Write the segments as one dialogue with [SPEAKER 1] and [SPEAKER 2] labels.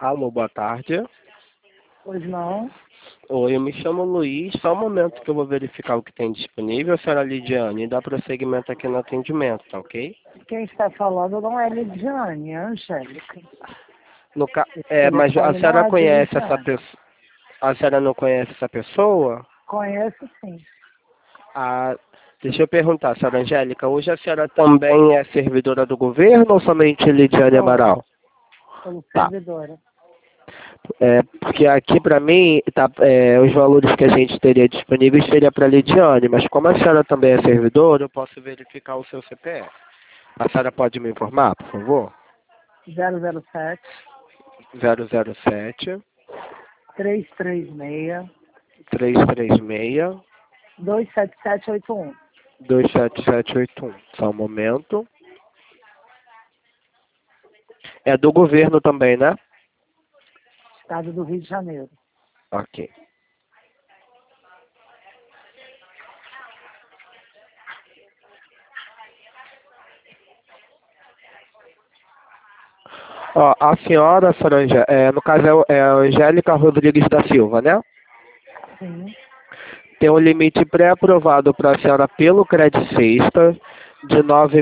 [SPEAKER 1] Alô, boa tarde.
[SPEAKER 2] Pois não.
[SPEAKER 1] Oi, eu me chamo Luiz. Só um momento que eu vou verificar o que tem disponível, senhora Lidiane, e dá prosseguimento aqui no atendimento, tá ok?
[SPEAKER 2] Quem está falando não é Lidiane, é Angélica.
[SPEAKER 1] Mas a
[SPEAKER 2] Telefone não
[SPEAKER 1] senhora
[SPEAKER 2] é de
[SPEAKER 1] conhece essa
[SPEAKER 2] Lidiane.
[SPEAKER 1] pessoa? A senhora não conhece essa pessoa?
[SPEAKER 2] Conheço sim,
[SPEAKER 1] Ah, deixa eu perguntar, senhora Angélica, hoje a senhora também é servidora do governo ou somente Lidiane
[SPEAKER 2] sou,
[SPEAKER 1] Amaral?
[SPEAKER 2] sou
[SPEAKER 1] Tá.
[SPEAKER 2] servidora.
[SPEAKER 1] Porque aqui para mim, os valores que a gente teria disponíveis seria para Lidiane, mas como a senhora também é servidora, eu posso verificar o seu CPF. A senhora pode me informar, por favor?
[SPEAKER 2] 007
[SPEAKER 1] 007
[SPEAKER 2] 336
[SPEAKER 1] 336
[SPEAKER 2] 27781.
[SPEAKER 1] 27781. Só um momento. É do governo também, né?
[SPEAKER 2] Estado do Rio de Janeiro.
[SPEAKER 1] Ok. Ó, a senhora, no caso é a Angélica Rodrigues da Silva, né?
[SPEAKER 2] Sim.
[SPEAKER 1] Tem um limite pré-aprovado para a senhora pelo Credit Sexta de R$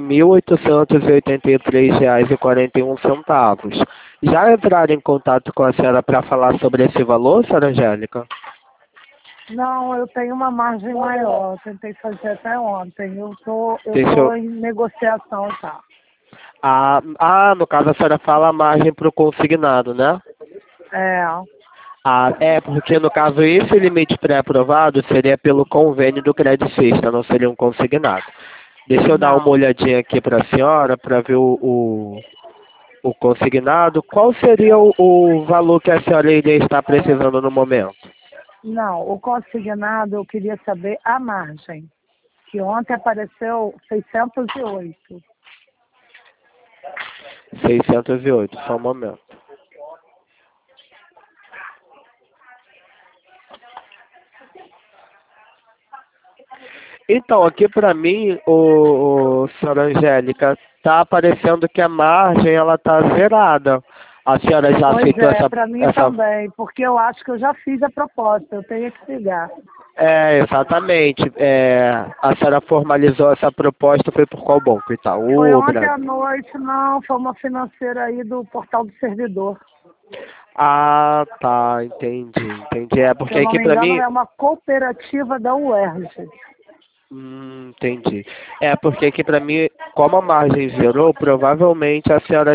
[SPEAKER 1] 9.883,41. Já entraram em contato com a senhora para falar sobre esse valor, senhora Angélica?
[SPEAKER 2] Não, eu tenho uma margem maior. Eu tentei fazer até ontem. Eu tô
[SPEAKER 1] Deixa eu...
[SPEAKER 2] em negociação já.
[SPEAKER 1] No caso a senhora fala a margem para o consignado, né?
[SPEAKER 2] É.
[SPEAKER 1] Porque no caso esse limite pré-aprovado seria pelo convênio do Credit Sexta, não seria um consignado. Deixa eu dar uma
[SPEAKER 2] Não.
[SPEAKER 1] olhadinha aqui para a senhora para ver o consignado. Qual seria o valor que a senhora iria estar precisando no momento?
[SPEAKER 2] Não, o consignado eu queria saber a margem, que ontem apareceu 608.
[SPEAKER 1] 608, só um momento. Então, aqui para mim, senhora Angélica, tá aparecendo que a margem ela tá zerada. A senhora já
[SPEAKER 2] Pois
[SPEAKER 1] aceitou
[SPEAKER 2] é, para mim também, porque eu acho que eu já fiz a proposta, eu tenho que ligar.
[SPEAKER 1] Exatamente. A senhora formalizou essa proposta, foi por qual banco?
[SPEAKER 2] Foi
[SPEAKER 1] Itaú,
[SPEAKER 2] ontem à
[SPEAKER 1] Brasil?
[SPEAKER 2] noite, não, foi uma financeira aí do Portal do Servidor.
[SPEAKER 1] Ah, tá, entendi.
[SPEAKER 2] Se
[SPEAKER 1] Porque
[SPEAKER 2] eu não
[SPEAKER 1] aqui
[SPEAKER 2] me
[SPEAKER 1] para
[SPEAKER 2] engano,
[SPEAKER 1] mim,
[SPEAKER 2] é uma cooperativa da UERJ.
[SPEAKER 1] entendi. Porque aqui para mim, como a margem zerou, provavelmente a senhora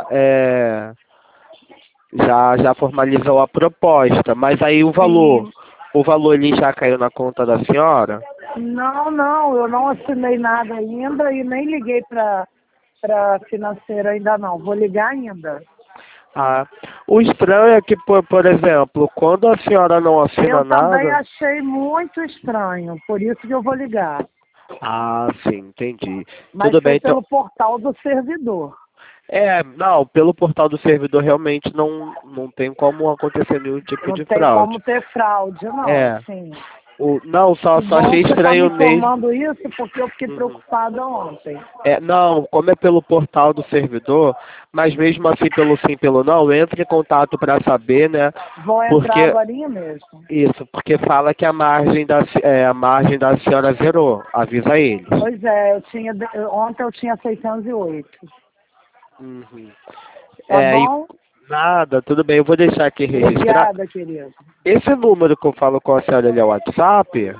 [SPEAKER 1] já formalizou a proposta. Mas aí
[SPEAKER 2] Sim.
[SPEAKER 1] o valor ele já caiu na conta da senhora?
[SPEAKER 2] Não, eu não assinei nada ainda e nem liguei para financeira ainda não. Vou ligar ainda.
[SPEAKER 1] O estranho é que, por exemplo, quando a senhora não assina
[SPEAKER 2] Eu também
[SPEAKER 1] nada...
[SPEAKER 2] achei muito estranho, por isso que eu vou ligar.
[SPEAKER 1] Sim, entendi.
[SPEAKER 2] Mas
[SPEAKER 1] Tudo bem,
[SPEAKER 2] foi
[SPEAKER 1] então...
[SPEAKER 2] pelo portal do servidor.
[SPEAKER 1] Não, pelo portal do servidor realmente não tem como acontecer nenhum tipo
[SPEAKER 2] Não
[SPEAKER 1] de
[SPEAKER 2] tem
[SPEAKER 1] fraude.
[SPEAKER 2] como ter fraude, não.
[SPEAKER 1] É,
[SPEAKER 2] Sim.
[SPEAKER 1] não, só
[SPEAKER 2] Que bom
[SPEAKER 1] achei
[SPEAKER 2] que você está me
[SPEAKER 1] estranho mesmo.
[SPEAKER 2] informando isso, porque eu fiquei
[SPEAKER 1] Uhum.
[SPEAKER 2] preocupada ontem.
[SPEAKER 1] Não, como é pelo portal do servidor, mas mesmo assim, pelo sim, pelo não, entre em contato para saber, né?
[SPEAKER 2] Vou entrar
[SPEAKER 1] Porque,
[SPEAKER 2] agorinha mesmo.
[SPEAKER 1] isso, porque fala que a margem da senhora zerou, avisa eles.
[SPEAKER 2] Pois é, ontem eu tinha 608.
[SPEAKER 1] Uhum.
[SPEAKER 2] Tá
[SPEAKER 1] E
[SPEAKER 2] bom?
[SPEAKER 1] nada, tudo bem, eu vou deixar aqui registrar.
[SPEAKER 2] Obrigada, querido.
[SPEAKER 1] Esse número que eu falo com a senhora, ele é o WhatsApp?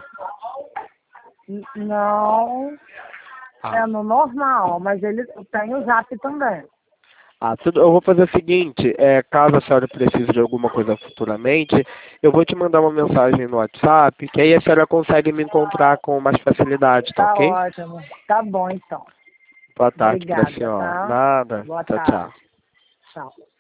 [SPEAKER 2] Não, é no normal, mas ele tem o zap também.
[SPEAKER 1] Eu vou fazer o seguinte, caso a senhora precise de alguma coisa futuramente, eu vou te mandar uma mensagem no WhatsApp, que aí a senhora consegue me encontrar com mais facilidade, tá
[SPEAKER 2] Tá
[SPEAKER 1] ok?
[SPEAKER 2] ótimo. Tá bom, então.
[SPEAKER 1] Boa tarde pra
[SPEAKER 2] Obrigada,
[SPEAKER 1] senhora.
[SPEAKER 2] tá?
[SPEAKER 1] Nada.
[SPEAKER 2] Boa
[SPEAKER 1] Tchau,
[SPEAKER 2] tarde.
[SPEAKER 1] tchau.
[SPEAKER 2] Tchau.